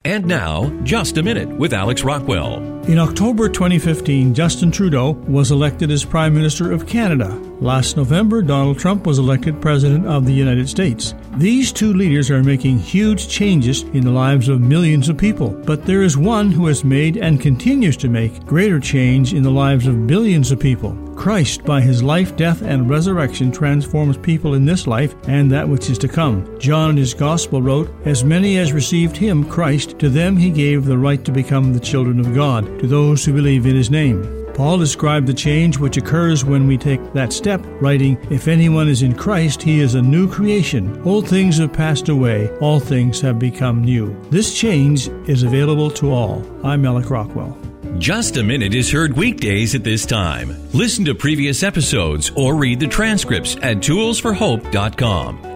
And now, Just a Minute with Alex Rockwell. In October 2015, Justin Trudeau was elected as Prime Minister of Canada. Last November, Donald Trump was elected President of the United States. These two leaders are making huge changes in the lives of millions of people, but there is one who has made and continues to make greater change in the lives of billions of people. Christ, by his life, death, and resurrection, transforms people in this life and that which is to come. John in his Gospel wrote, "As many as received him, Christ, to them he gave the right to become the children of God, to those who believe in his name." Paul described the change which occurs when we take that step, writing, "If anyone is in Christ, he is a new creation. Old things have passed away, all things have become new." This change is available to all. I'm Alex Rockwell. Just a Minute is heard weekdays at this time. Listen to previous episodes or read the transcripts at toolsforhope.com.